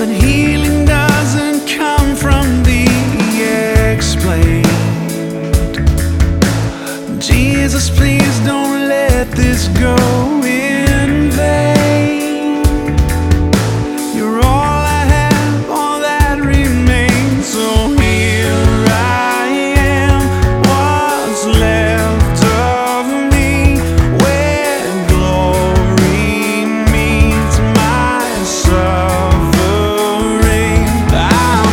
But healing doesn't come from the explained. Jesus, please don't let this go in vain. You're all I have, all that remains. So here I am, what's left of me, where glory meets my suffering. I'm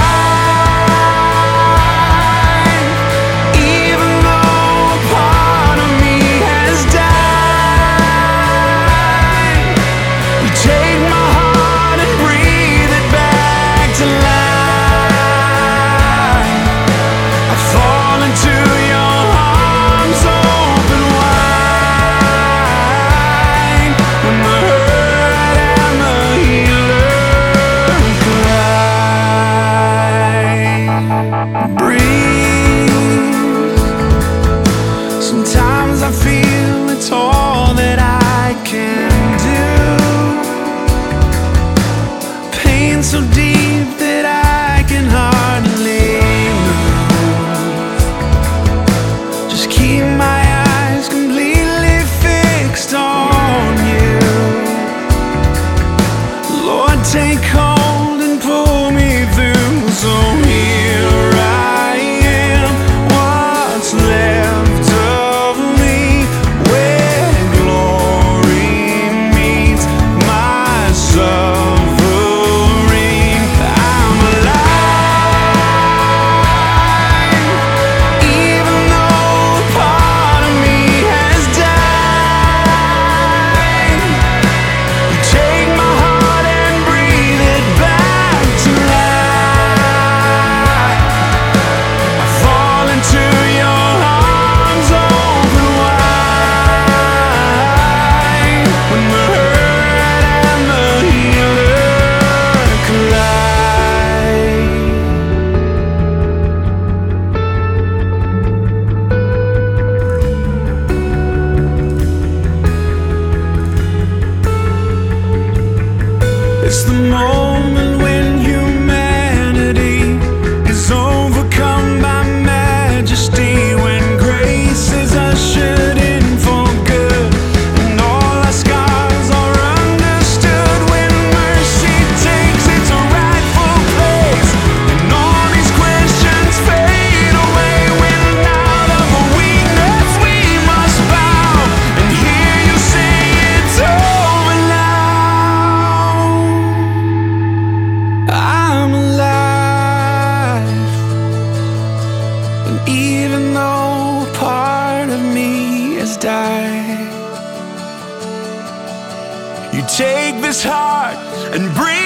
alive, even though a part of me has died. You take my heart and breathe it back to life. I fall into your arms open wide, when the hurt and the healer collide. Breathe. Sometimes I feel it's all that I can do. Pain so deep that I can hardly move. Just keep my eyes completely fixed on you. Lord, take hold and pull me through. So here I am, what's left of me, where glory meets my suffering. I'm alive, even though a part of me has died. You take my heart and breathe it back to life. I fall into your arms open wide, when the hurt and the healer collide. It's the moment when humanity is overcome by majesty, when grace is ushered in for good, and all our scars are understood, when mercy takes its rightful place, and all these questions fade away, when out of our weakness we must bow and hear you say it's over now. I'm alive, and even though a part of me has died, you take this heart and breathe